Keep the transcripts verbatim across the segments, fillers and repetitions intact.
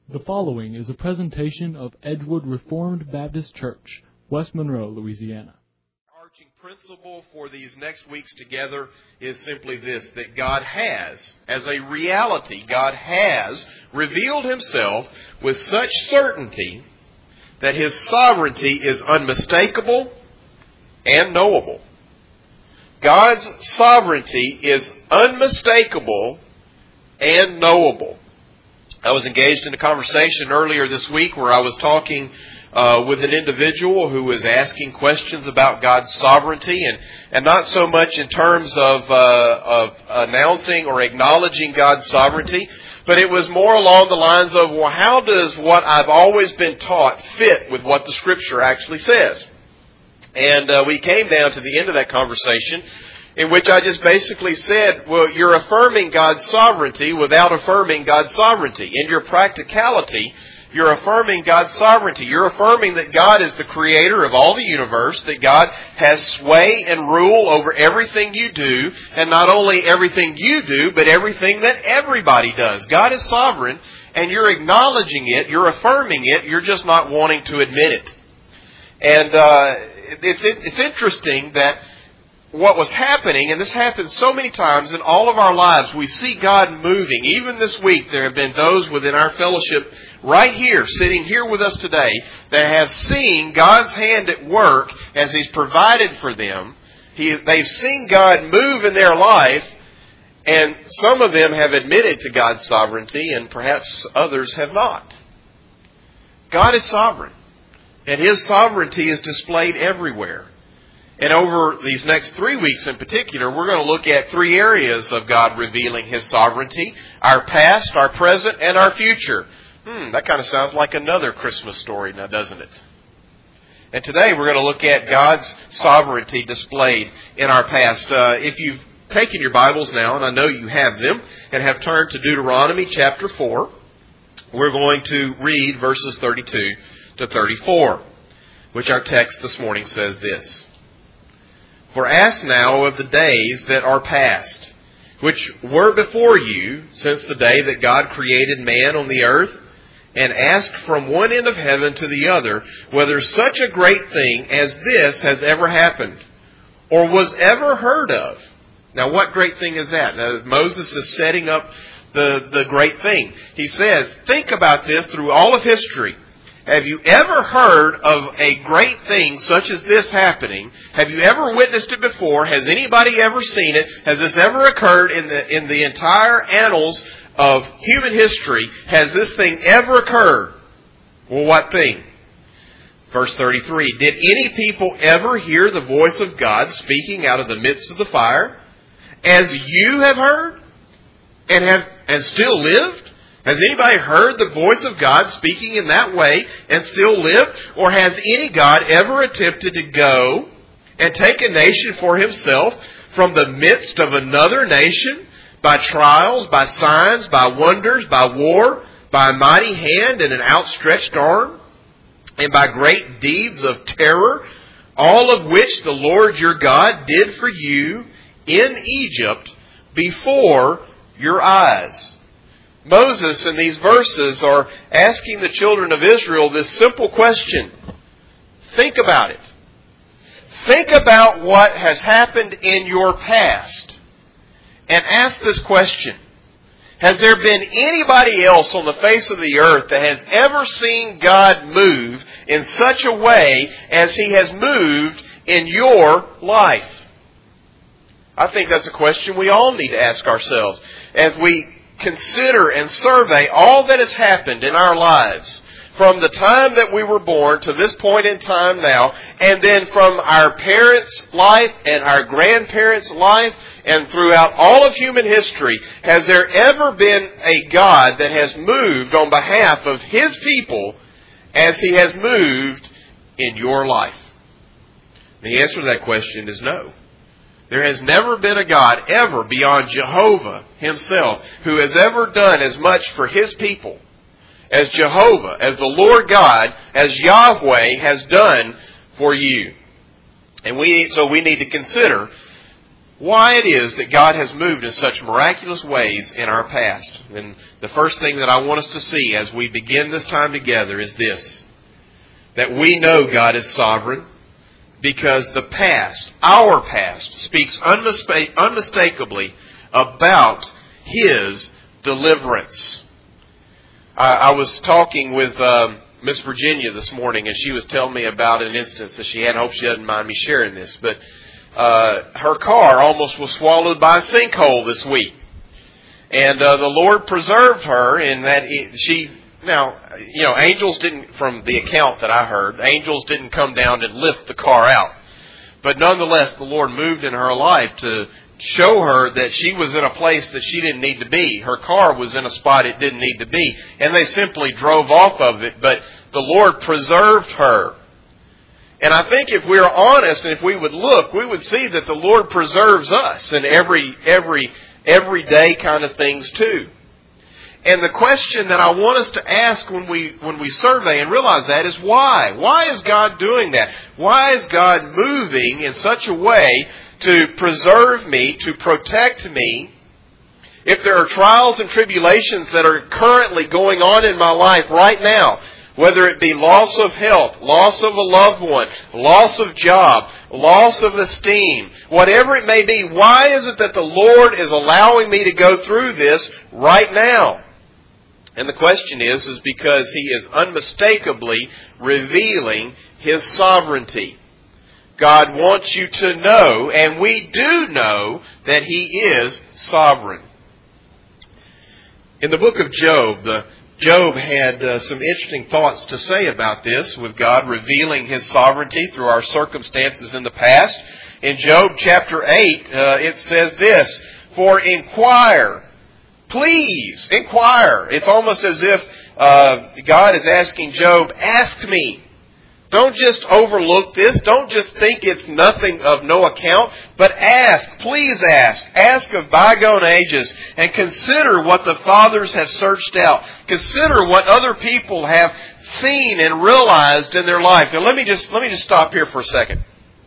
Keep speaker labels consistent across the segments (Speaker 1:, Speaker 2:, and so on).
Speaker 1: The following is a presentation of Edgewood Reformed Baptist Church, West Monroe, Louisiana.
Speaker 2: Arching principle for these next weeks together is simply this, that God has, as a reality, God has revealed Himself with such certainty that His sovereignty is unmistakable and knowable. God's sovereignty is unmistakable and knowable. I was engaged in a conversation earlier this week where I was talking uh, with an individual who was asking questions about God's sovereignty, and, and not so much in terms of, uh, of announcing or acknowledging God's sovereignty, but it was more along the lines of, well, how does what I've always been taught fit with what the Scripture actually says? And uh, we came down to the end of that conversation, in which I just basically said, well, you're affirming God's sovereignty without affirming God's sovereignty. In your practicality, you're affirming God's sovereignty. You're affirming that God is the creator of all the universe, that God has sway and rule over everything you do, and not only everything you do, but everything that everybody does. God is sovereign, and you're acknowledging it, you're affirming it, you're just not wanting to admit it. And uh, it's it's interesting that what was happening, and this happens so many times in all of our lives, we see God moving. Even this week, there have been those within our fellowship right here, sitting here with us today, that have seen God's hand at work as He's provided for them. He, they've seen God move in their life, and some of them have admitted to God's sovereignty, and perhaps others have not. God is sovereign, and His sovereignty is displayed everywhere. And over these next three weeks in particular, we're going to look at three areas of God revealing His sovereignty: our past, our present, and our future. Hmm, that kind of sounds like another Christmas story now, doesn't it? And today we're going to look at God's sovereignty displayed in our past. Uh, if you've taken your Bibles now, and I know you have them, and have turned to Deuteronomy chapter four, we're going to read verses thirty-two to thirty-four, which our text this morning says this. For ask now of the days that are past, which were before you, since the day that God created man on the earth, and ask from one end of heaven to the other, whether such a great thing as this has ever happened, or was ever heard of. Now, what great thing is that? Now, Moses is setting up the, the great thing. He says, think about this through all of history. Have you ever heard of a great thing such as this happening? Have you ever witnessed it before? Has anybody ever seen it? Has this ever occurred in the in the entire annals of human history? Has this thing ever occurred? Well, what thing? Verse thirty-three, did any people ever hear the voice of God speaking out of the midst of the fire, as you have heard and have and still lived? Has anybody heard the voice of God speaking in that way and still lived? Or has any God ever attempted to go and take a nation for himself from the midst of another nation by trials, by signs, by wonders, by war, by a mighty hand and an outstretched arm, and by great deeds of terror, all of which the Lord your God did for you in Egypt before your eyes? Moses in these verses are asking the children of Israel this simple question. Think about it. Think about what has happened in your past. And ask this question. Has there been anybody else on the face of the earth that has ever seen God move in such a way as He has moved in your life? I think that's a question we all need to ask ourselves as we consider and survey all that has happened in our lives from the time that we were born to this point in time now, and then from our parents' life and our grandparents' life and throughout all of human history. Has there ever been a God that has moved on behalf of His people as He has moved in your life? The answer to that question is no. There has never been a God ever beyond Jehovah Himself who has ever done as much for His people as Jehovah, as the Lord God, as Yahweh has done for you. And we so we need to consider why it is that God has moved in such miraculous ways in our past. And the first thing that I want us to see as we begin this time together is this, that we know God is sovereign because the past, our past, speaks unmista- unmistakably about His deliverance. I, I was talking with um, Miss Virginia this morning, and she was telling me about an instance that she had. I hope she doesn't mind me sharing this, but uh, her car almost was swallowed by a sinkhole this week. And uh, the Lord preserved her in that it, she... Now, you know, angels didn't, from the account that I heard, angels didn't come down and lift the car out. But nonetheless, the Lord moved in her life to show her that she was in a place that she didn't need to be. Her car was in a spot it didn't need to be. And they simply drove off of it, but the Lord preserved her. And I think if we are honest and if we would look, we would see that the Lord preserves us in every, every, everyday kind of things too. And the question that I want us to ask when we when we survey and realize that is why? Why is God doing that? Why is God moving in such a way to preserve me, to protect me? If there are trials and tribulations that are currently going on in my life right now, whether it be loss of health, loss of a loved one, loss of job, loss of esteem, whatever it may be, why is it that the Lord is allowing me to go through this right now? And the question is, is because He is unmistakably revealing His sovereignty. God wants you to know, and we do know, that He is sovereign. In the book of Job, the, Job had uh, some interesting thoughts to say about this, with God revealing His sovereignty through our circumstances in the past. In Job chapter eight, uh, it says this, "For inquire, please inquire." It's almost as if uh, God is asking Job, ask me. Don't just overlook this. Don't just think it's nothing of no account, but ask. Please ask. Ask of bygone ages and consider what the fathers have searched out. Consider what other people have seen and realized in their life. Now let me just, let me just stop here for a second.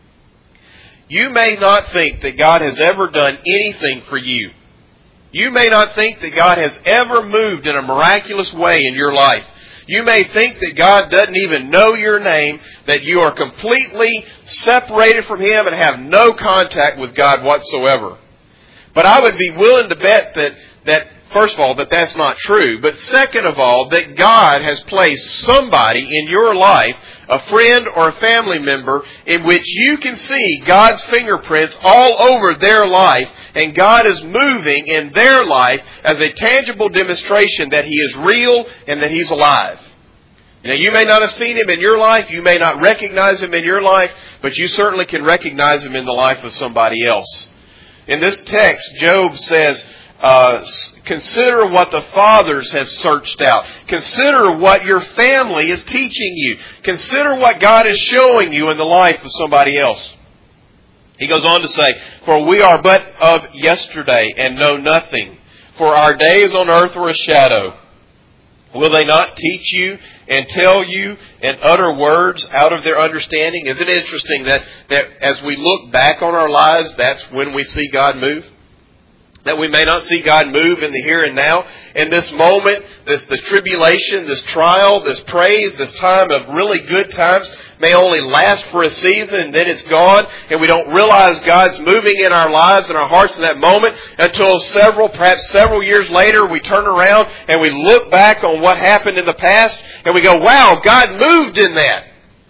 Speaker 2: You may not think that God has ever done anything for you. You may not think that God has ever moved in a miraculous way in your life. You may think that God doesn't even know your name, that you are completely separated from Him and have no contact with God whatsoever. But I would be willing to bet that, that first of all, that that's not true. But second of all, that God has placed somebody in your life, a friend or a family member, in which you can see God's fingerprints all over their life, and God is moving in their life as a tangible demonstration that He is real and that He's alive. Now, you may not have seen Him in your life, you may not recognize Him in your life, but you certainly can recognize Him in the life of somebody else. In this text, Job says, uh, consider what the fathers have searched out. Consider what your family is teaching you. Consider what God is showing you in the life of somebody else. He goes on to say, "For we are but of yesterday and know nothing. For our days on earth are a shadow. Will they not teach you and tell you and utter words out of their understanding?" Isn't it interesting that, that as we look back on our lives, that's when we see God move? That we may not see God move in the here and now. In this moment, this, this tribulation, this trial, this praise, this time of really good times may only last for a season and then it's gone. And we don't realize God's moving in our lives and our hearts in that moment until several, perhaps several years later, we turn around and we look back on what happened in the past and we go, wow, God moved in that.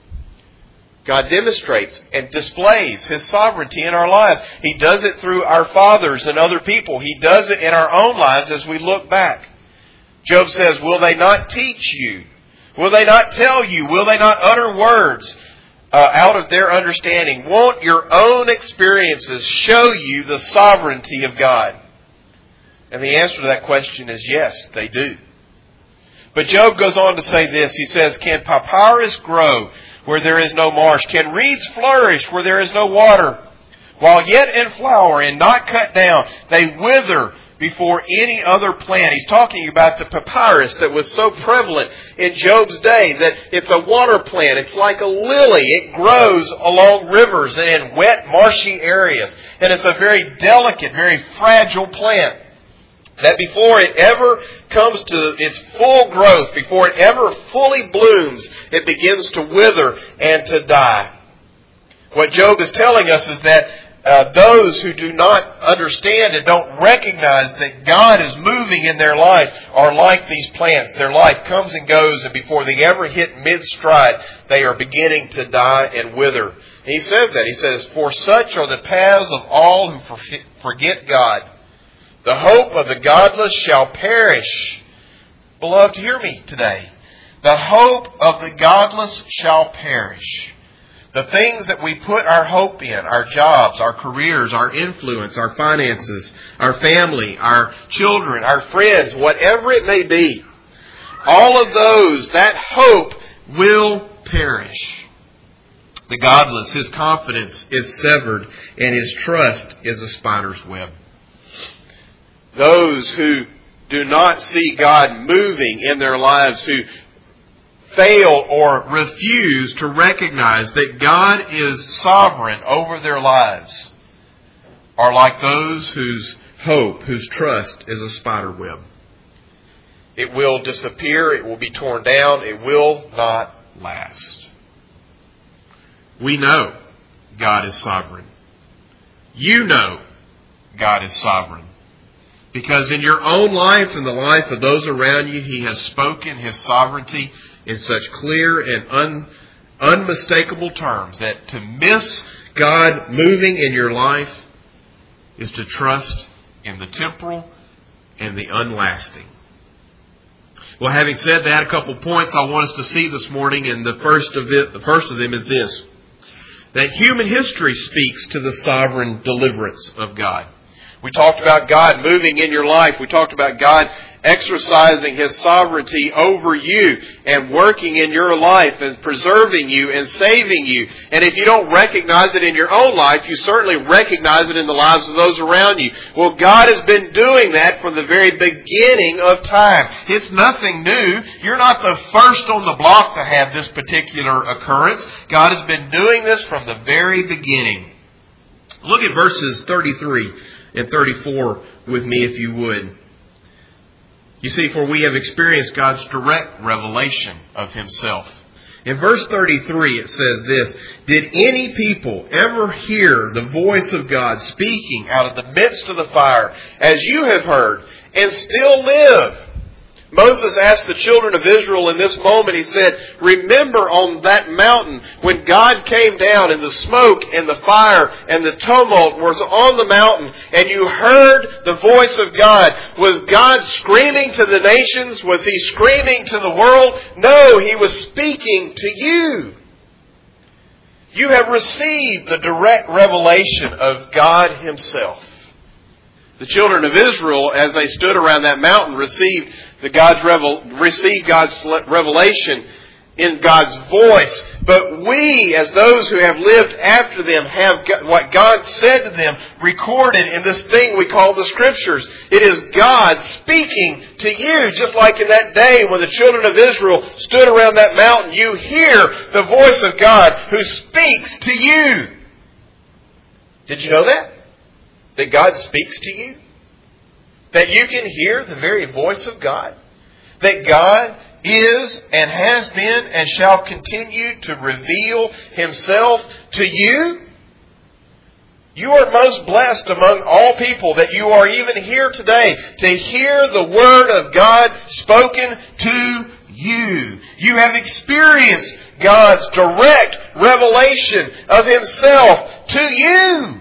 Speaker 2: God demonstrates and displays His sovereignty in our lives. He does it through our fathers and other people. He does it in our own lives as we look back. Job says, will they not teach you? Will they not tell you? Will they not utter words uh, out of their understanding? Won't your own experiences show you the sovereignty of God? And the answer to that question is yes, they do. But Job goes on to say this. He says, can papyrus grow where there is no marsh? Can reeds flourish where there is no water? While yet in flower and not cut down, they wither before any other plant. He's talking about the papyrus that was so prevalent in Job's day that it's a water plant. It's like a lily. It grows along rivers and in wet, marshy areas. And it's a very delicate, very fragile plant. That before it ever comes to its full growth, before it ever fully blooms, it begins to wither and to die. What Job is telling us is that uh, those who do not understand and don't recognize that God is moving in their life are like these plants. Their life comes and goes, and before they ever hit mid-stride, they are beginning to die and wither. And he says that. He says, "For such are the paths of all who forget God. The hope of the godless shall perish." Beloved, hear me today. The hope of the godless shall perish. The things that we put our hope in, our jobs, our careers, our influence, our finances, our family, our children, our friends, whatever it may be, all of those, that hope will perish. The godless, his confidence is severed and his trust is a spider's web. Those who do not see God moving in their lives, who fail or refuse to recognize that God is sovereign over their lives, are like those whose hope, whose trust is a spider web. It will disappear. It will be torn down. It will not last. We know God is sovereign. You know God is sovereign. Because in your own life and the life of those around you, He has spoken His sovereignty in such clear and un, unmistakable terms that to miss God moving in your life is to trust in the temporal and the unlasting. Well, having said that, a couple points I want us to see this morning, and the first of it, the first of them is this: that human history speaks to the sovereign deliverance of God. We talked about God moving in your life. We talked about God exercising His sovereignty over you and working in your life and preserving you and saving you. And if you don't recognize it in your own life, you certainly recognize it in the lives of those around you. Well, God has been doing that from the very beginning of time. It's nothing new. You're not the first on the block to have this particular occurrence. God has been doing this from the very beginning. Look at verses thirty-three and thirty-four with me, if you would. You see, for we have experienced God's direct revelation of Himself. In verse thirty-three it says this: "Did any people ever hear the voice of God speaking out of the midst of the fire, as you have heard, and still live?" Moses asked the children of Israel in this moment, he said, remember on that mountain when God came down and the smoke and the fire and the tumult was on the mountain and you heard the voice of God. Was God screaming to the nations? Was He screaming to the world? No, He was speaking to you. You have received the direct revelation of God Himself. The children of Israel, as they stood around that mountain, received the God's revel, received God's revelation in God's voice. But we, as those who have lived after them, have what God said to them recorded in this thing we call the Scriptures. It is God speaking to you, just like in that day when the children of Israel stood around that mountain. You hear the voice of God who speaks to you. Did you know that? That God speaks to you? That you can hear the very voice of God? That God is and has been and shall continue to reveal Himself to you? You are most blessed among all people that you are even here today to hear the Word of God spoken to you. You have experienced God's direct revelation of Himself to you.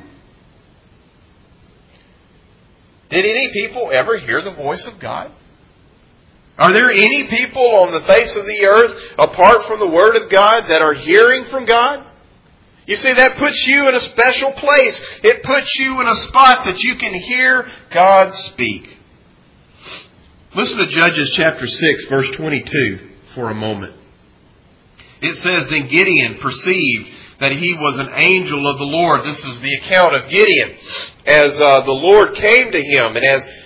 Speaker 2: Did any people ever hear the voice of God? Are there any people on the face of the earth, apart from the Word of God, that are hearing from God? You see, that puts you in a special place. It puts you in a spot that you can hear God speak. Listen to Judges chapter six, verse twenty-two for a moment. It says, "Then Gideon perceived that he was an angel of the Lord." This is the account of Gideon as uh, the Lord came to him and as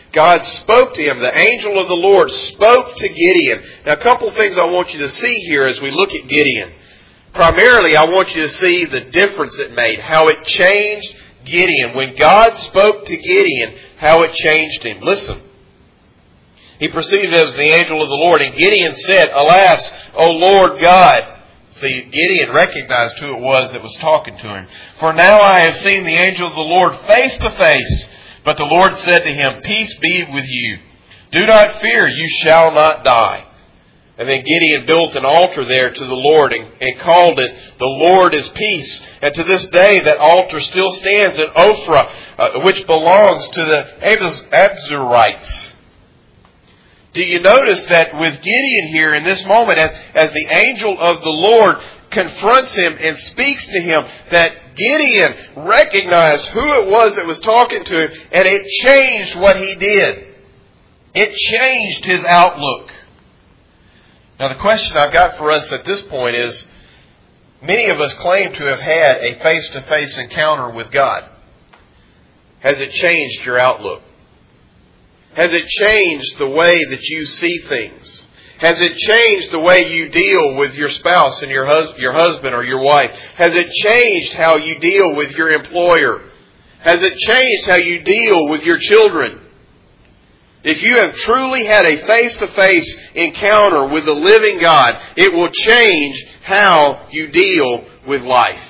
Speaker 2: God spoke to him. The angel of the Lord spoke to Gideon. Now, a couple of things I want you to see here as we look at Gideon. Primarily, I want you to see the difference it made, how it changed Gideon. When God spoke to Gideon, how it changed him. Listen. He perceived it as the angel of the Lord, and Gideon said, Alas, O Lord God. See, Gideon recognized who it was that was talking to him. For now I have seen the angel of the Lord face to face. But the Lord said to him, Peace be with you. Do not fear, you shall not die. And then Gideon built an altar there to the Lord and, and called it, The Lord is Peace. And to this day that altar still stands in Ophrah, uh, which belongs to the Abzurites. Do you notice that with Gideon here in this moment, as, as the angel of the Lord confronts him and speaks to him, that Gideon recognized who it was that was talking to him, and it changed what he did. It changed his outlook. Now the question I've got for us at this point is, many of us claim to have had a face-to-face encounter with God. Has it changed your outlook? Has it changed the way that you see things? Has it changed the way you deal with your spouse and your, hus- your husband or your wife? Has it changed how you deal with your employer? Has it changed how you deal with your children? If you have truly had a face-to-face encounter with the living God, it will change how you deal with life.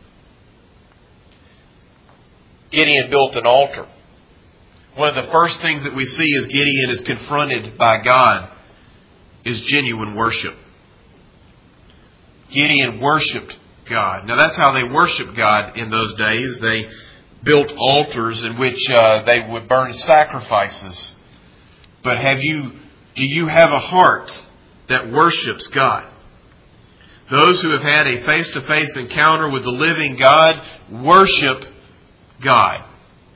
Speaker 2: Gideon built an altar. One of the first things that we see as Gideon is confronted by God is genuine worship. Gideon worshipped God. Now that's how they worshiped God in those days. They built altars in which uh, they would burn sacrifices. But have you, do you have a heart that worships God? Those who have had a face-to-face encounter with the living God worship God.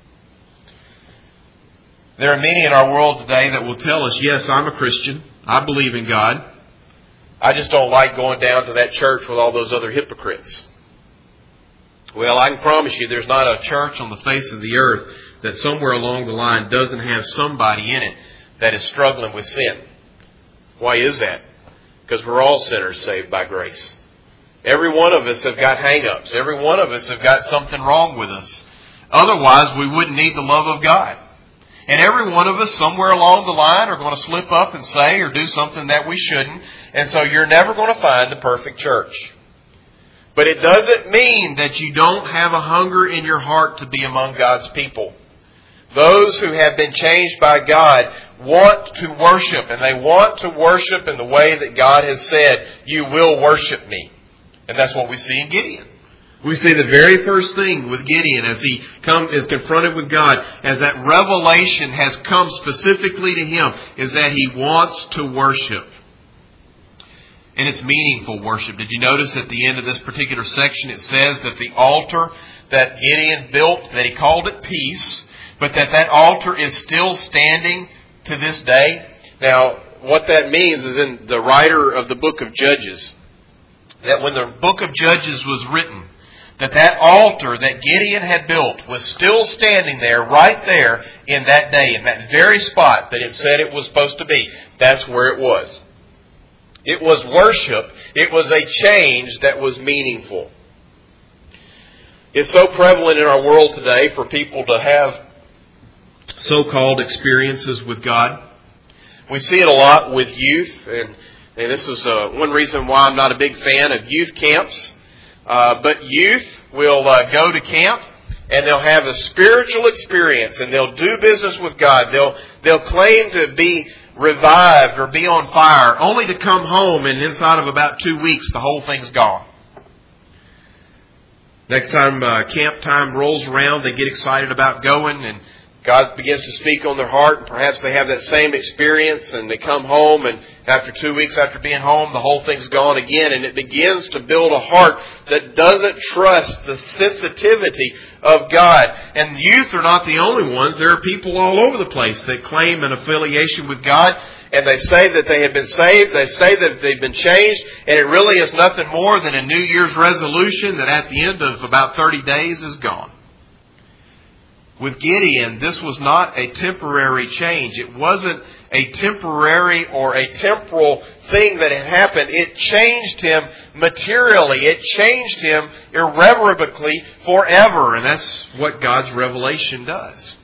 Speaker 2: There are many in our world today that will tell us, yes, I'm a Christian. I believe in God. I just don't like going down to that church with all those other hypocrites. Well, I can promise you there's not a church on the face of the earth that somewhere along the line doesn't have somebody in it that is struggling with sin. Why is that? Because we're all sinners saved by grace. Every one of us have got hang-ups. Every one of us have got something wrong with us. Otherwise, we wouldn't need the love of God. And every one of us, somewhere along the line, are going to slip up and say or do something that we shouldn't. And so you're never going to find the perfect church. But it doesn't mean that you don't have a hunger in your heart to be among God's people. Those who have been changed by God want to worship. And they want to worship in the way that God has said, you will worship me. And that's what we see in Gideon. We see the very first thing with Gideon as he come, is confronted with God, as that revelation has come specifically to him, is that he wants to worship. And it's meaningful worship. Did you notice at the end of this particular section it says that the altar that Gideon built, that he called it Peace, but that that altar is still standing to this day? Now, what that means is in the writer of the book of Judges, that when the book of Judges was written, that that altar that Gideon had built was still standing there, right there in that day, in that very spot that it said it was supposed to be. That's where it was. It was worship. It was a change that was meaningful. It's so prevalent in our world today for people to have so-called experiences with God. We see it a lot with youth, and, and this is uh, one reason why I'm not a big fan of youth camps. Uh, but youth will uh, go to camp and they'll have a spiritual experience and they'll do business with God. They'll they'll claim to be revived or be on fire, only to come home and inside of about two weeks the whole thing's gone. Next time uh, camp time rolls around, they get excited about going, and God begins to speak on their heart, and perhaps they have that same experience, and they come home, and after two weeks after being home, the whole thing's gone again, and it begins to build a heart that doesn't trust the sensitivity of God. And youth are not the only ones. There are people all over the place that claim an affiliation with God, and they say that they have been saved, they say that they've been changed, and it really is nothing more than a New Year's resolution that at the end of about thirty days is gone. with Gideon, this was not a temporary change. It wasn't a temporary or a temporal thing that had happened. It changed him materially. It changed him irrevocably forever. And that's what God's revelation does.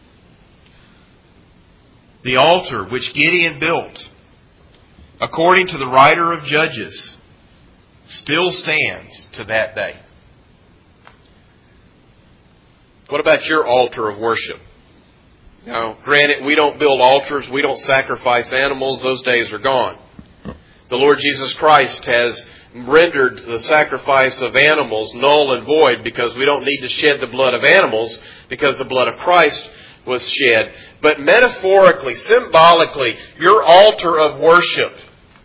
Speaker 2: The altar which Gideon built, according to the writer of Judges, still stands to that day. What about your altar of worship? Now, granted, we don't build altars. We don't sacrifice animals. Those days are gone. The Lord Jesus Christ has rendered the sacrifice of animals null and void because we don't need to shed the blood of animals because the blood of Christ was shed. But metaphorically, symbolically, your altar of worship,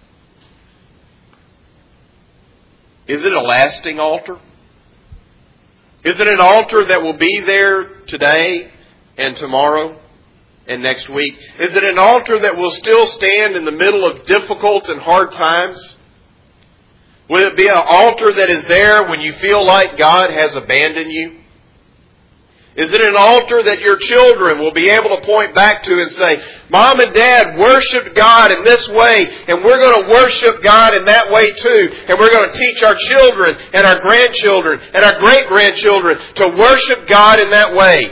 Speaker 2: is it a lasting altar? Is it an altar that will be there today and tomorrow and next week? Is it an altar that will still stand in the middle of difficult and hard times? Will it be an altar that is there when you feel like God has abandoned you? Is it an altar that your children will be able to point back to and say, Mom and Dad worshiped God in this way, and we're going to worship God in that way too. And we're going to teach our children and our grandchildren and our great-grandchildren to worship God in that way?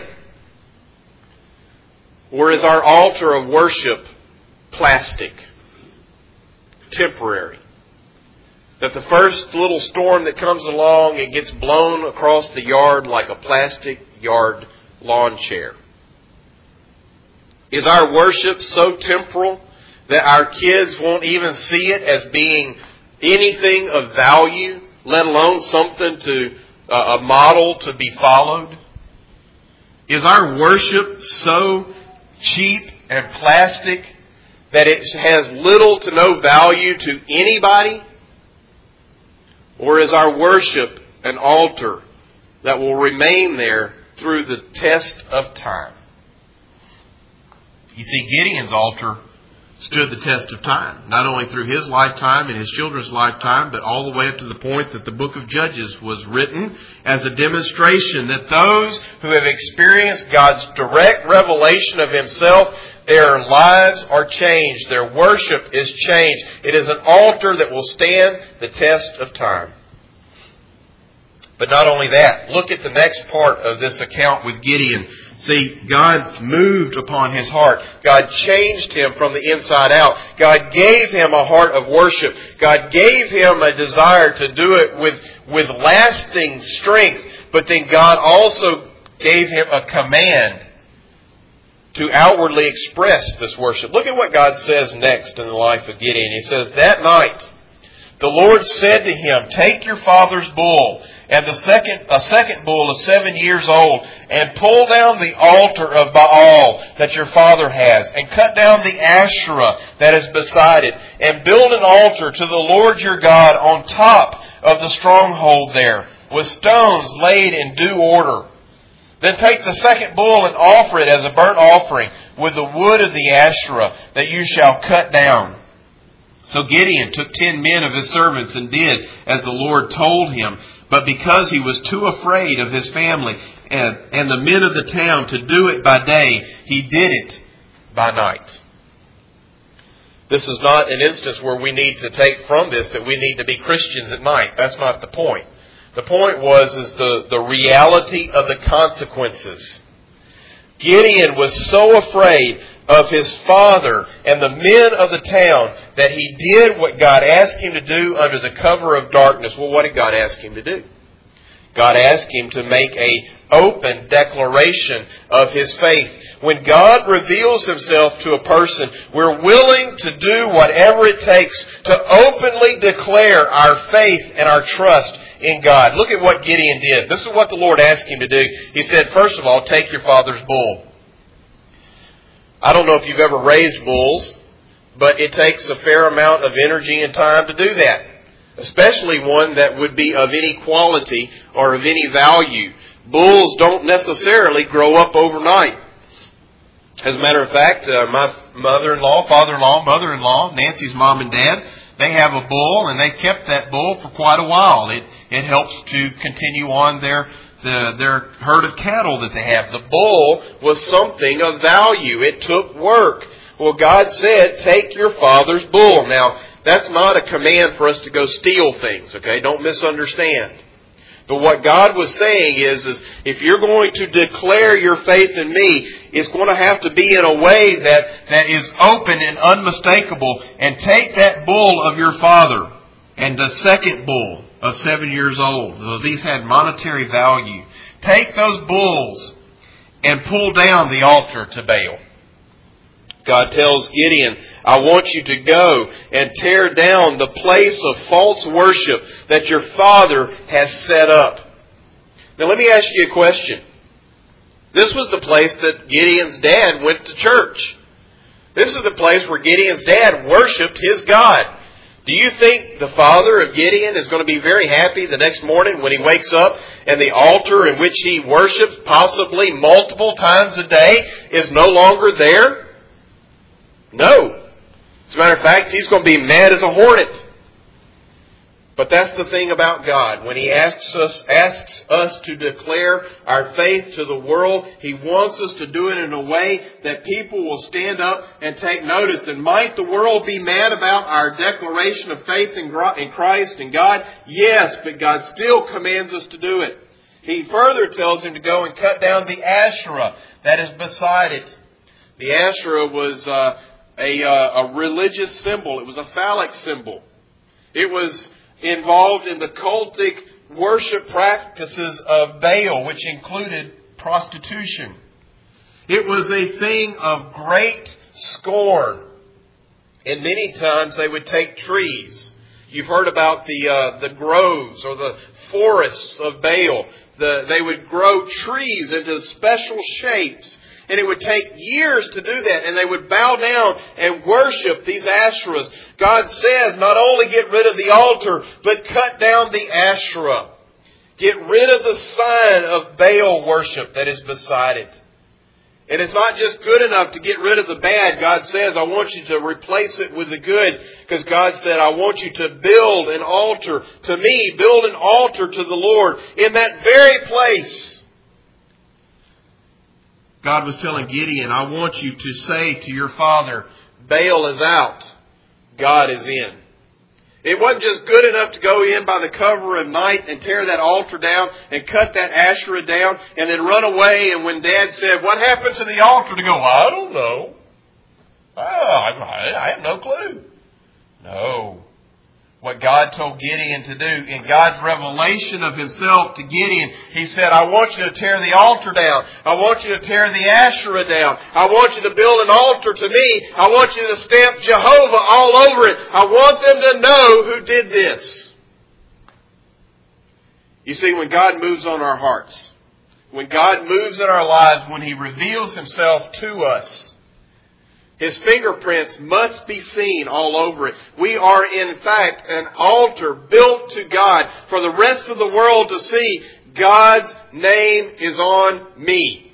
Speaker 2: Or is our altar of worship plastic, temporary? That the first little storm that comes along, it gets blown across the yard like a plastic yard lawn chair. Is our worship so temporal that our kids won't even see it as being anything of value, let alone something to uh, a model to be followed? Is our worship so cheap and plastic that it has little to no value to anybody? Or is our worship an altar that will remain there through the test of time? You see, Gideon's altar stood the test of time, not only through his lifetime and his children's lifetime, but all the way up to the point that the book of Judges was written as a demonstration that those who have experienced God's direct revelation of Himself, their lives are changed. Their worship is changed. It is an altar that will stand the test of time. But not only that, look at the next part of this account with Gideon. See, God moved upon his heart. God changed him from the inside out. God gave him a heart of worship. God gave him a desire to do it with, with lasting strength. But then God also gave him a command to outwardly express this worship. Look at what God says next in the life of Gideon. He says, that night the Lord said to him, take your father's bull and the second, a second bull is seven years old, and pull down the altar of Baal that your father has, and cut down the Asherah that is beside it, and build an altar to the Lord your God on top of the stronghold there, with stones laid in due order. Then take the second bull and offer it as a burnt offering with the wood of the Asherah that you shall cut down. So Gideon took ten men of his servants and did as the Lord told him. But because he was too afraid of his family and, and the men of the town to do it by day, he did it by night. This is not an instance where we need to take from this that we need to be Christians at night. That's not the point. The point was is the, the reality of the consequences. Gideon was so afraid of his father and the men of the town that he did what God asked him to do under the cover of darkness. Well, what did God ask him to do? God asked him to make an open declaration of his faith. When God reveals Himself to a person, we're willing to do whatever it takes to openly declare our faith and our trust in God. Look at what Gideon did. This is what the Lord asked him to do. He said, first of all, take your father's bull. I don't know if you've ever raised bulls, but it takes a fair amount of energy and time to do that. Especially one that would be of any quality or of any value. Bulls don't necessarily grow up overnight. As a matter of fact, uh, my mother-in-law, father-in-law, mother-in-law, Nancy's mom and dad, they have a bull, and they kept that bull for quite a while. It it helps to continue on their the, their herd of cattle that they have. The bull was something of value. It took work. Well, God said, take your father's bull. Now, that's not a command for us to go steal things, okay? Don't misunderstand. But what God was saying is, is if you're going to declare your faith in me, it's going to have to be in a way that, that is open and unmistakable. And take that bull of your father and the second bull of seven years old. So these had monetary value. Take those bulls and pull down the altar to Baal. God tells Gideon, I want you to go and tear down the place of false worship that your father has set up. Now let me ask you a question. This was the place that Gideon's dad went to church. This is the place where Gideon's dad worshipped his God. Do you think the father of Gideon is going to be very happy the next morning when he wakes up and the altar in which he worships possibly multiple times a day is no longer there? No. As a matter of fact, he's going to be mad as a hornet. But that's the thing about God. When He asks us, asks us to declare our faith to the world, He wants us to do it in a way that people will stand up and take notice. And might the world be mad about our declaration of faith in Christ and God? Yes, but God still commands us to do it. He further tells him to go and cut down the Asherah that is beside it. The Asherah was uh, a, uh, a religious symbol. It was a phallic symbol. It was involved in the cultic worship practices of Baal, which included prostitution. It was a thing of great scorn. And many times they would take trees. You've heard about the uh, the groves or the forests of Baal. The, they would grow trees into special shapes. And it would take years to do that. And they would bow down and worship these Asherahs. God says not only get rid of the altar, but cut down the Asherah. Get rid of the sign of Baal worship that is beside it. And it's not just good enough to get rid of the bad. God says, I want you to replace it with the good. Because God said, I want you to build an altar to me. Build an altar to the Lord in that very place. God was telling Gideon, I want you to say to your father, Baal is out, God is in. It wasn't just good enough to go in by the cover of night and tear that altar down and cut that Asherah down and then run away. And when Dad said, what happened to the altar? To go, I don't know. Oh, I, I have no clue. No. What God told Gideon to do, in God's revelation of Himself to Gideon, He said, I want you to tear the altar down. I want you to tear the Asherah down. I want you to build an altar to me. I want you to stamp Jehovah all over it. I want them to know who did this. You see, when God moves on our hearts, when God moves in our lives, when He reveals Himself to us, His fingerprints must be seen all over it. We are, in fact, an altar built to God for the rest of the world to see. God's name is on me.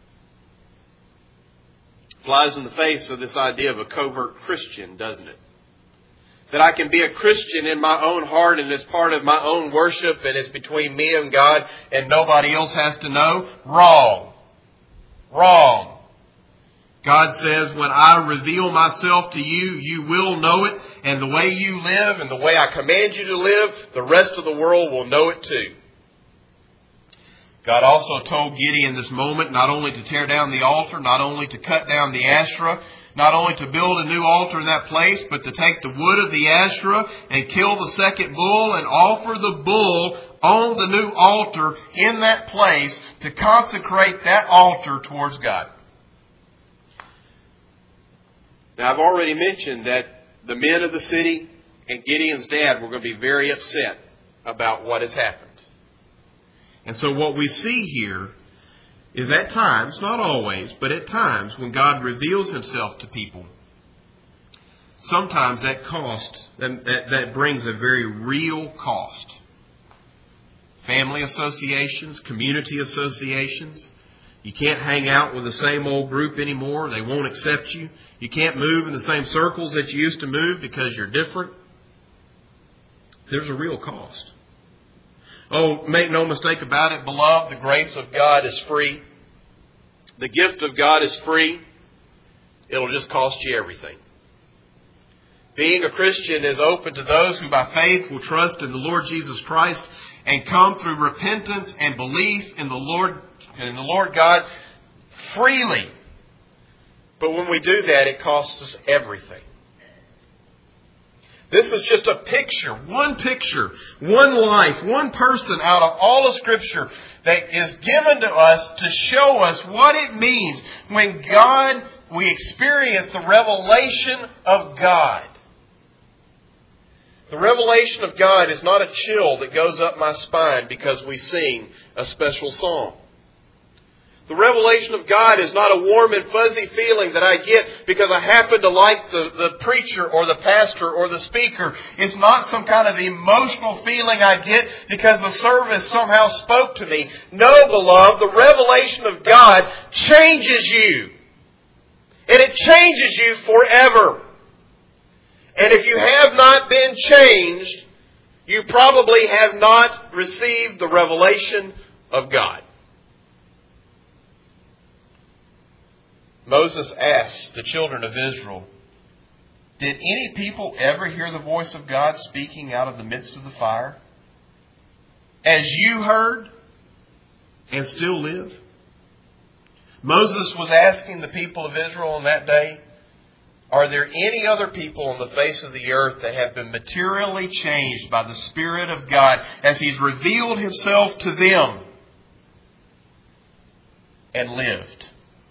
Speaker 2: Flies in the face of this idea of a covert Christian, doesn't it? That I can be a Christian in my own heart and it's part of my own worship and it's between me and God and nobody else has to know. Wrong. Wrong. God says, when I reveal myself to you, you will know it. And the way you live and the way I command you to live, the rest of the world will know it too. God also told Gideon this moment not only to tear down the altar, not only to cut down the Asherah, not only to build a new altar in that place, but to take the wood of the Asherah and kill the second bull and offer the bull on the new altar in that place to consecrate that altar towards God. Now, I've already mentioned that the men of the city and Gideon's dad were going to be very upset about what has happened. And so what we see here is at times, not always, but at times when God reveals Himself to people, sometimes that cost, that, that brings a very real cost. Family associations, community associations. You can't hang out with the same old group anymore. They won't accept you. You can't move in the same circles that you used to move because you're different. There's a real cost. Oh, make no mistake about it, beloved, the grace of God is free. The gift of God is free. It'll just cost you everything. Being a Christian is open to those who by faith will trust in the Lord Jesus Christ and come through repentance and belief in the Lord in the Lord God freely. But when we do that, it costs us everything. This is just a picture, one picture, one life, one person out of all of Scripture that is given to us to show us what it means when God, we experience the revelation of God. The revelation of God is not a chill that goes up my spine because we sing a special song. The revelation of God is not a warm and fuzzy feeling that I get because I happen to like the, the preacher or the pastor or the speaker. It's not some kind of emotional feeling I get because the service somehow spoke to me. No, beloved, the revelation of God changes you. And it changes you forever. And if you have not been changed, you probably have not received the revelation of God. Moses asked the children of Israel, did any people ever hear the voice of God speaking out of the midst of the fire? As you heard and still live? Moses was asking the people of Israel in that day, are there any other people on the face of the earth that have been materially changed by the Spirit of God as He's revealed Himself to them and lived?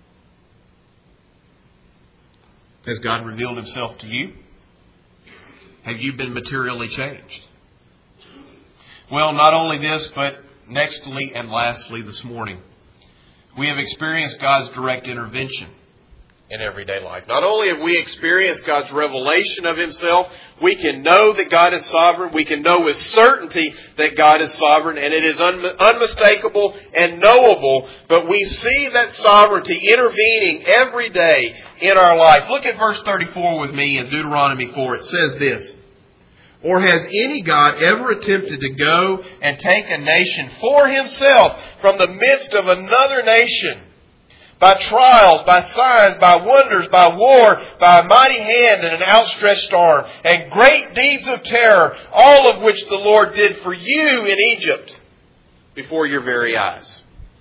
Speaker 2: Has God revealed Himself to you? Have you been materially changed? Well, not only this, but nextly and lastly this morning, we have experienced God's direct intervention in everyday life. Not only have we experienced God's revelation of Himself, we can know that God is sovereign. We can know with certainty that God is sovereign, and it is un- unmistakable and knowable. But we see that sovereignty intervening every day in our life. Look at verse thirty-four with me in Deuteronomy four. It says this, or has any God ever attempted to go and take a nation for himself from the midst of another nation? By trials, by signs, by wonders, by war, by a mighty hand and an outstretched arm, and great deeds of terror, all of which the Lord did for you in Egypt before your very eyes.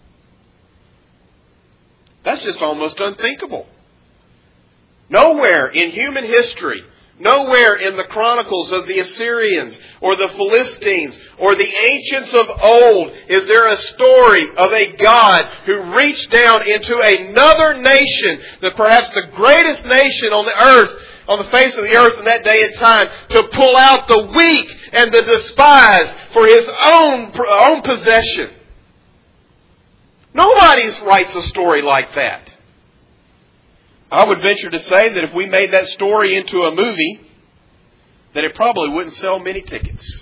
Speaker 2: That's just almost unthinkable. Nowhere in human history, nowhere in the chronicles of the Assyrians or the Philistines or the ancients of old is there a story of a God who reached down into another nation, that perhaps the greatest nation on the earth, on the face of the earth in that day and time, to pull out the weak and the despised for His own, own possession. Nobody writes a story like that. I would venture to say that if we made that story into a movie, that it probably wouldn't sell many tickets.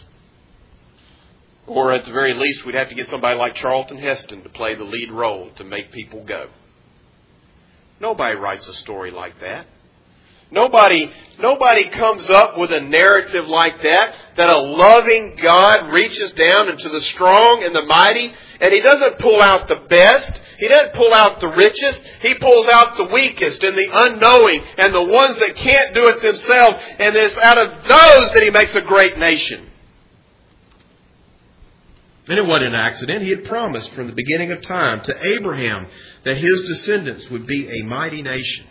Speaker 2: Or at the very least, we'd have to get somebody like Charlton Heston to play the lead role to make people go. Nobody writes a story like that. Nobody, nobody comes up with a narrative like that, that a loving God reaches down into the strong and the mighty, and He doesn't pull out the best. He doesn't pull out the richest. He pulls out the weakest and the unknowing and the ones that can't do it themselves. And it's out of those that He makes a great nation. And it wasn't an accident. He had promised from the beginning of time to Abraham that his descendants would be a mighty nation.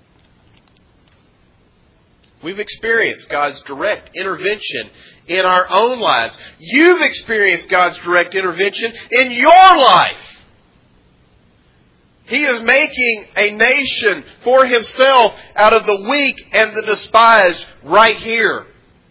Speaker 2: We've experienced God's direct intervention in our own lives. You've experienced God's direct intervention in your life. He is making a nation for Himself out of the weak and the despised right here.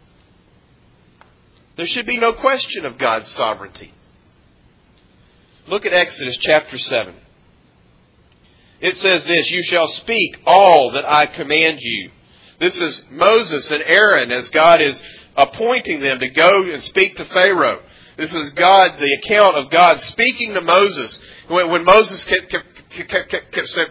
Speaker 2: There should be no question of God's sovereignty. Look at Exodus chapter seven. It says this, you shall speak all that I command you. This is Moses and Aaron as God is appointing them to go and speak to Pharaoh. This is God, the account of God speaking to Moses. When, when Moses kept, kept, kept, kept said,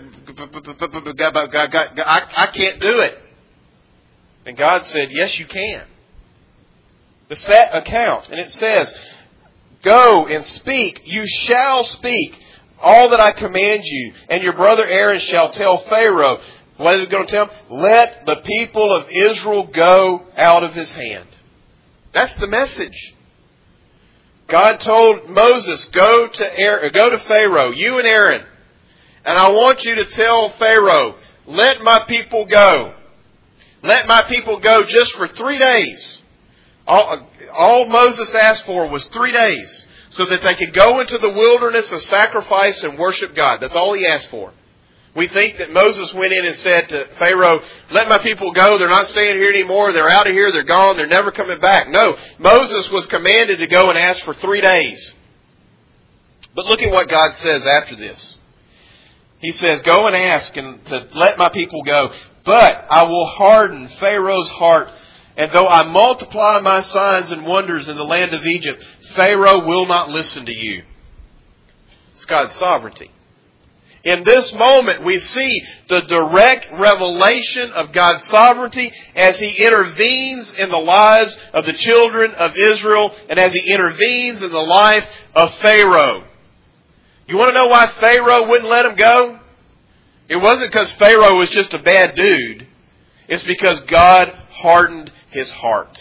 Speaker 2: I, I can't do it. And God said, yes, you can. It's that account. And it says, Go and speak. You shall speak all that I command you. And your brother Aaron shall tell Pharaoh. What is he going to tell him? Let the people of Israel go out of his hand. That's the message. God told Moses, go to Aaron, go to Pharaoh, you and Aaron. And I want you to tell Pharaoh, let my people go. Let my people go just for three days. All, all Moses asked for was three days so that they could go into the wilderness and sacrifice and worship God. That's all he asked for. We think that Moses went in and said to Pharaoh, let my people go. They're not staying here anymore. They're out of here. They're gone. They're never coming back. No, Moses was commanded to go and ask for three days. But look at what God says after this. He says, go and ask and to let my people go. But I will harden Pharaoh's heart. And though I multiply my signs and wonders in the land of Egypt, Pharaoh will not listen to you. It's God's sovereignty. In this moment, we see the direct revelation of God's sovereignty as He intervenes in the lives of the children of Israel and as He intervenes in the life of Pharaoh. You want to know why Pharaoh wouldn't let him go? It wasn't because Pharaoh was just a bad dude. It's because God hardened his heart.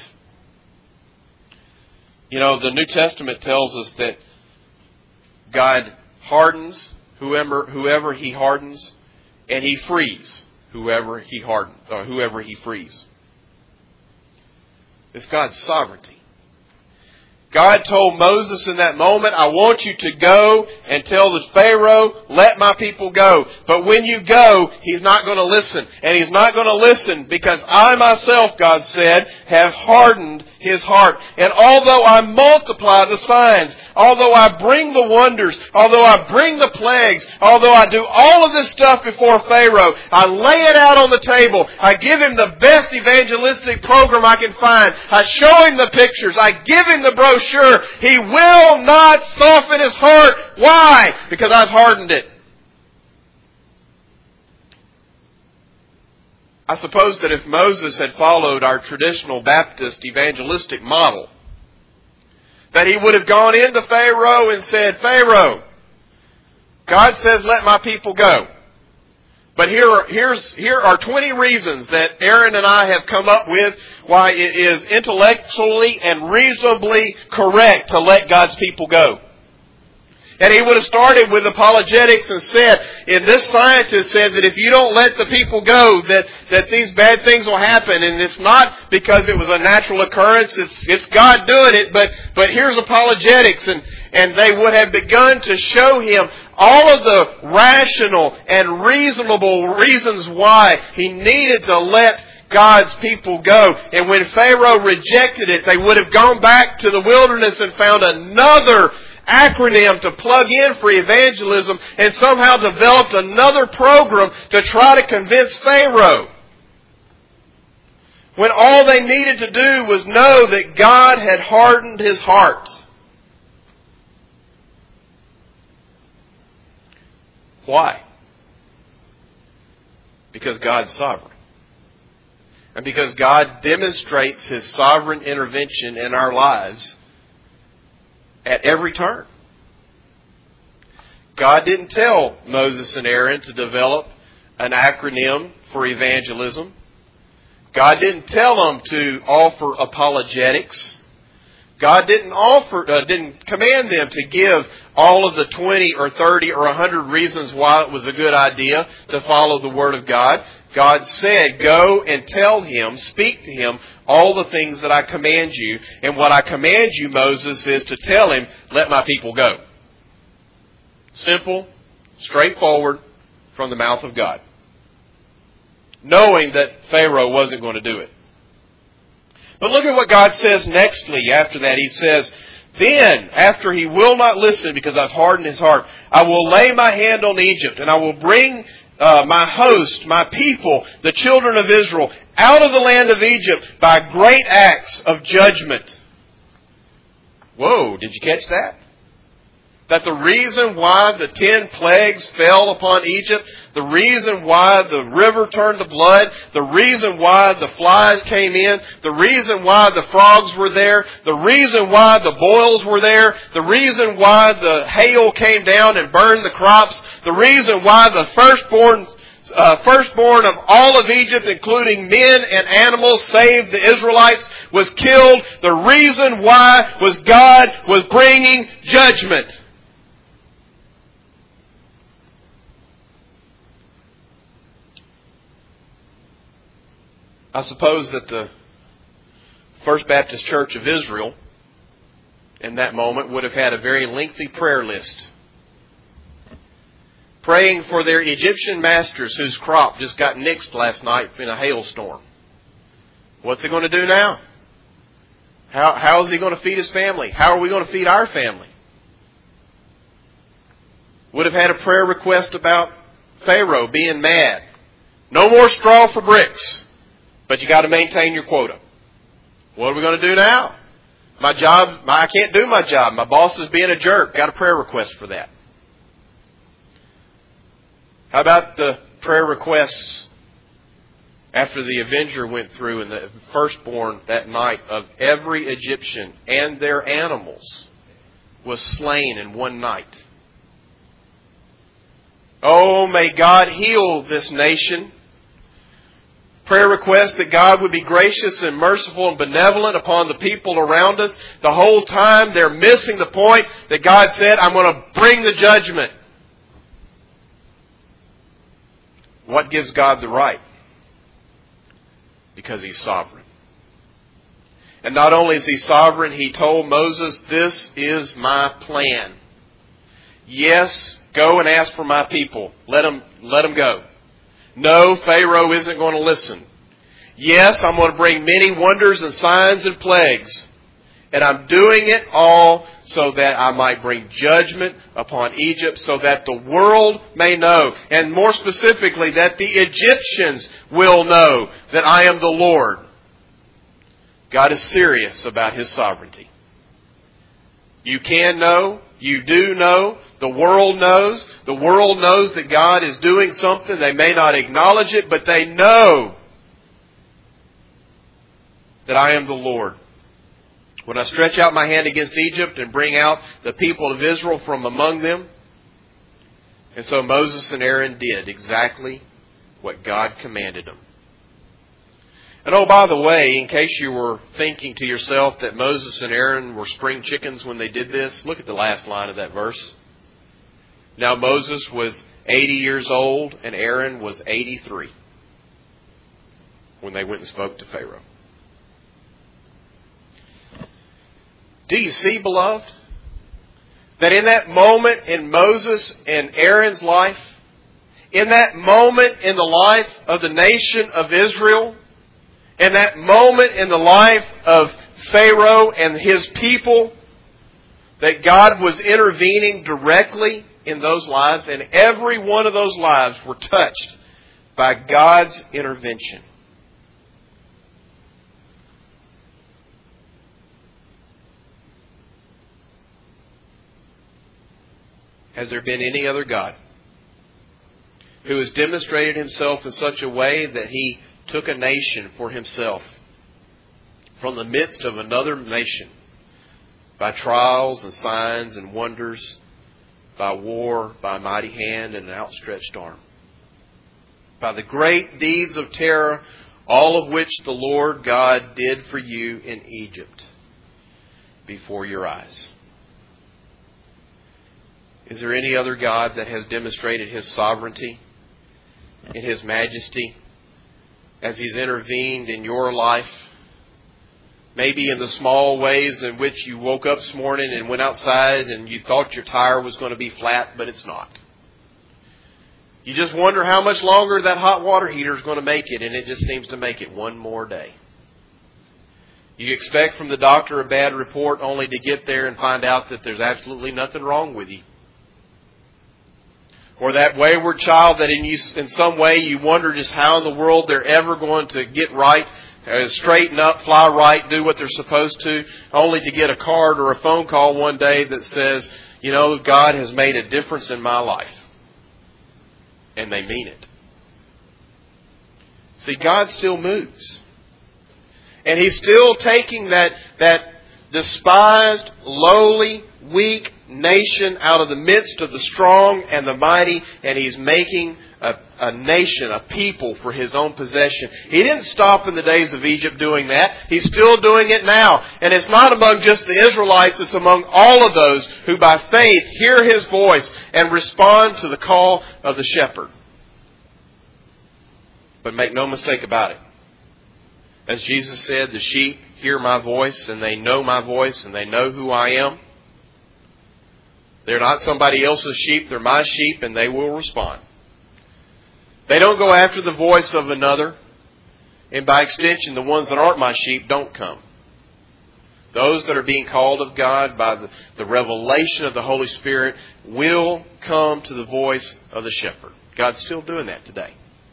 Speaker 2: You know, the New Testament tells us that God hardens whoever whoever He hardens, and He frees whoever He hardens or whoever He frees. It's God's sovereignty. God told Moses in that moment, I want you to go and tell the Pharaoh, let my people go. But when you go, he's not going to listen. And he's not going to listen because I myself, God said, have hardened his heart. And although I multiply the signs, although I bring the wonders, although I bring the plagues, although I do all of this stuff before Pharaoh, I lay it out on the table. I give him the best evangelistic program I can find. I show him the pictures. I give him the brochure. He will not soften his heart. Why? Because I've hardened it. I suppose that if Moses had followed our traditional Baptist evangelistic model, that he would have gone into Pharaoh and said, Pharaoh, God says let my people go. But here are, here's, here are twenty reasons that Aaron and I have come up with why it is intellectually and reasonably correct to let God's people go. And he would have started with apologetics and said, and this scientist said that if you don't let the people go, that, that these bad things will happen. And it's not because it was a natural occurrence. It's, it's God doing it. But, but here's apologetics. And, and they would have begun to show him all of the rational and reasonable reasons why he needed to let God's people go. And when Pharaoh rejected it, they would have gone back to the wilderness and found another acronym to plug in for evangelism and somehow developed another program to try to convince Pharaoh. When all they needed to do was know that God had hardened his heart. Why? Because God's sovereign. And because God demonstrates His sovereign intervention in our lives at every turn. God didn't tell Moses and Aaron to develop an acronym for evangelism. God didn't tell them to offer apologetics. God didn't offer, uh, didn't command them to give all of the twenty or thirty or one hundred reasons why it was a good idea to follow the Word of God. God said, go and tell him, speak to him, all the things that I command you. And what I command you, Moses, is to tell him, let my people go. Simple, straightforward, from the mouth of God. Knowing that Pharaoh wasn't going to do it. But look at what God says nextly after that. He says, then, after he will not listen because I've hardened his heart, I will lay my hand on Egypt and I will bring Uh, my host, my people, the children of Israel, out of the land of Egypt by great acts of judgment. Whoa, did you catch that? That the reason why the ten plagues fell upon Egypt, the reason why the river turned to blood, the reason why the flies came in, the reason why the frogs were there, the reason why the boils were there, the reason why the hail came down and burned the crops, the reason why the firstborn Uh, firstborn of all of Egypt, including men and animals, save the Israelites, was killed. The reason why was God was bringing judgment. I suppose that the First Baptist Church of Israel in that moment would have had a very lengthy prayer list, praying for their Egyptian masters whose crop just got nixed last night in a hailstorm. What's he going to do now? How, how is he going to feed his family? How are we going to feed our family? Would have had a prayer request about Pharaoh being mad. No more straw for bricks, but you got to maintain your quota. What are we going to do now? My job, my, I can't do my job. My boss is being a jerk. Got a prayer request for that. How about the prayer requests after the avenger went through and the firstborn that night of every Egyptian and their animals was slain in one night? Oh, may God heal this nation. Prayer request that God would be gracious and merciful and benevolent upon the people around us. The whole time they're missing the point that God said, I'm going to bring the judgment. What gives God the right? Because He's sovereign. And not only is He sovereign, He told Moses, this is my plan. Yes, go and ask for my people. Let them, let them go. No, Pharaoh isn't going to listen. Yes, I'm going to bring many wonders and signs and plagues. And I'm doing it all so that I might bring judgment upon Egypt, so that the world may know, and more specifically, that the Egyptians will know that I am the Lord. God is serious about His sovereignty. You can know, you do know, the world knows. The world knows that God is doing something. They may not acknowledge it, but they know that I am the Lord. When I stretch out my hand against Egypt and bring out the people of Israel from among them. And so Moses and Aaron did exactly what God commanded them. And oh, by the way, in case you were thinking to yourself that Moses and Aaron were spring chickens when they did this, look at the last line of that verse. Now Moses was eighty years old and Aaron was eighty-three when they went and spoke to Pharaoh. Do you see, beloved, that in that moment in Moses and Aaron's life, in that moment in the life of the nation of Israel, in that moment in the life of Pharaoh and his people, that God was intervening directly in those lives, and every one of those lives were touched by God's intervention. Has there been any other God who has demonstrated Himself in such a way that He took a nation for Himself from the midst of another nation by trials and signs and wonders, by war, by a mighty hand and an outstretched arm, by the great deeds of terror, all of which the Lord God did for you in Egypt before your eyes? Is there any other God that has demonstrated His sovereignty and His majesty as He's intervened in your life? Maybe in the small ways in which you woke up this morning and went outside and you thought your tire was going to be flat, but it's not. You just wonder how much longer that hot water heater is going to make it, and it just seems to make it one more day. You expect from the doctor a bad report only to get there and find out that there's absolutely nothing wrong with you. Or that wayward child that in you, in some way you wonder just how in the world they're ever going to get right, uh, straighten up, fly right, do what they're supposed to, only to get a card or a phone call one day that says, you know, God has made a difference in my life. And they mean it. See, God still moves. And He's still taking that, that despised, lowly, weak nation out of the midst of the strong and the mighty, and He's making a, a nation, a people for His own possession. He didn't stop in the days of Egypt doing that. He's still doing it now. And it's not among just the Israelites, it's among all of those who by faith hear His voice and respond to the call of the shepherd. But make no mistake about it. As Jesus said, the sheep hear my voice and they know my voice and they know who I am. They're not somebody else's sheep, they're my sheep, and they will respond. They don't go after the voice of another, and by extension, the ones that aren't my sheep don't come. Those that are being called of God by the, the revelation of the Holy Spirit will come to the voice of the shepherd. God's still doing that today.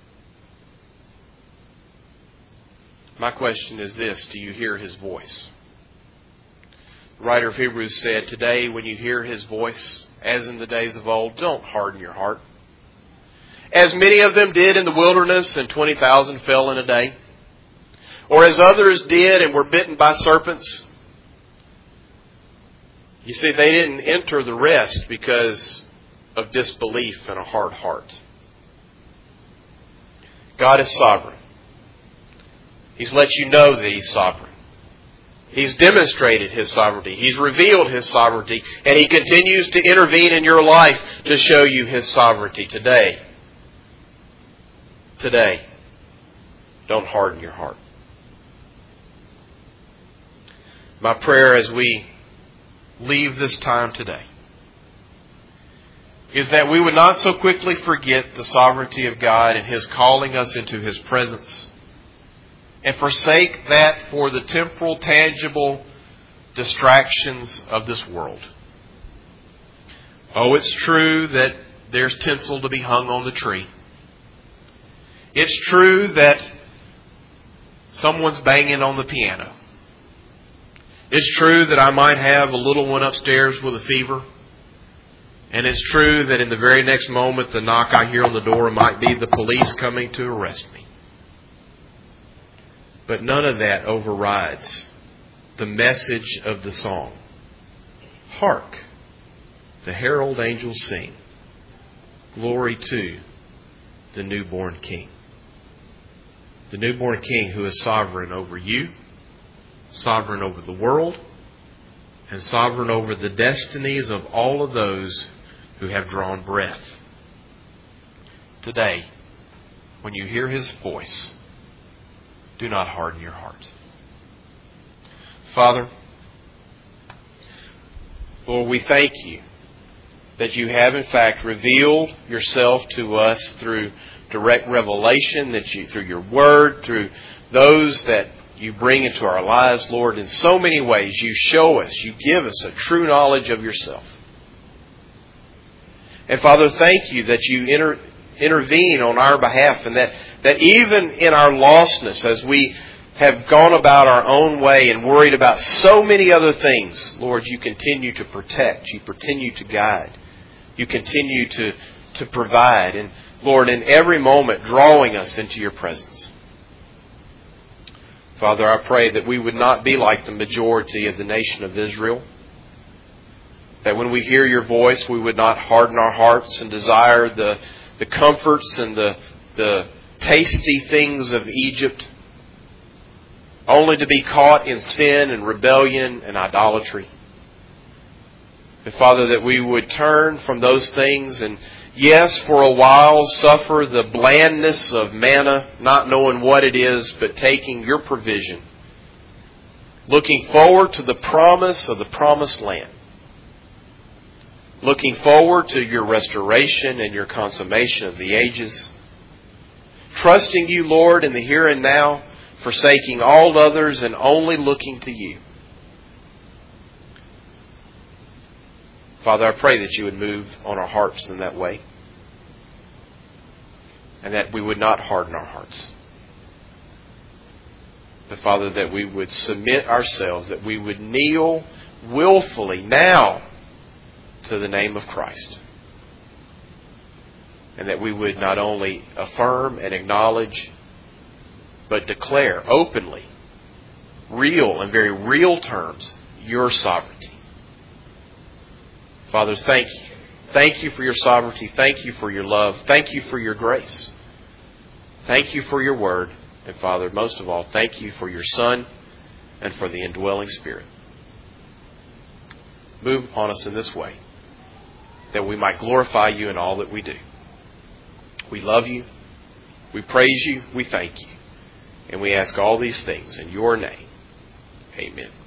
Speaker 2: My question is this: do you hear His voice? The writer of Hebrews said, today when you hear His voice, as in the days of old, don't harden your heart. As many of them did in the wilderness, and twenty thousand fell in a day. Or as others did and were bitten by serpents. You see, they didn't enter the rest because of disbelief and a hard heart. God is sovereign. He's let you know that He's sovereign. He's demonstrated His sovereignty. He's revealed His sovereignty. And He continues to intervene in your life to show you His sovereignty today. Today. Don't harden your heart. My prayer as we leave this time today is that we would not so quickly forget the sovereignty of God and His calling us into His presence, and forsake that for the temporal, tangible distractions of this world. Oh, it's true that there's tinsel to be hung on the tree. It's true that someone's banging on the piano. It's true that I might have a little one upstairs with a fever. And it's true that in the very next moment the knock I hear on the door might be the police coming to arrest me. But none of that overrides the message of the song. Hark, the herald angels sing, glory to the newborn King. The newborn King who is sovereign over you, sovereign over the world, and sovereign over the destinies of all of those who have drawn breath. Today, when you hear His voice, do not harden your heart. Father, Lord, we thank You that You have in fact revealed Yourself to us through direct revelation, that You, through Your Word, through those that You bring into our lives, Lord, in so many ways. You show us, You give us a true knowledge of Yourself. And Father, thank You that You inter, intervene on our behalf, and that, that even in our lostness, as we have gone about our own way and worried about so many other things, Lord, You continue to protect, You continue to guide, You continue to, to provide, and Lord, in every moment drawing us into Your presence. Father, I pray that we would not be like the majority of the nation of Israel. That when we hear Your voice, we would not harden our hearts and desire the, the comforts and the, the tasty things of Egypt, only to be caught in sin and rebellion and idolatry. But Father, that we would turn from those things and, yes, for a while suffer the blandness of manna, not knowing what it is, but taking Your provision, looking forward to the promise of the promised land, looking forward to Your restoration and Your consummation of the ages, trusting You, Lord, in the here and now, forsaking all others and only looking to You. Father, I pray that You would move on our hearts in that way, and that we would not harden our hearts. But Father, that we would submit ourselves, that we would kneel willfully now to the name of Christ. And that we would not only affirm and acknowledge, but declare openly, real and very real terms, your sovereignty. Father, thank you. Thank you for your sovereignty. Thank you for your love. Thank you for your grace. Thank you for your word. And Father, most of all, thank you for your Son and for the indwelling Spirit. Move upon us in this way, that we might glorify you in all that we do. We love you. We praise you. We thank you. And we ask all these things in your name. Amen.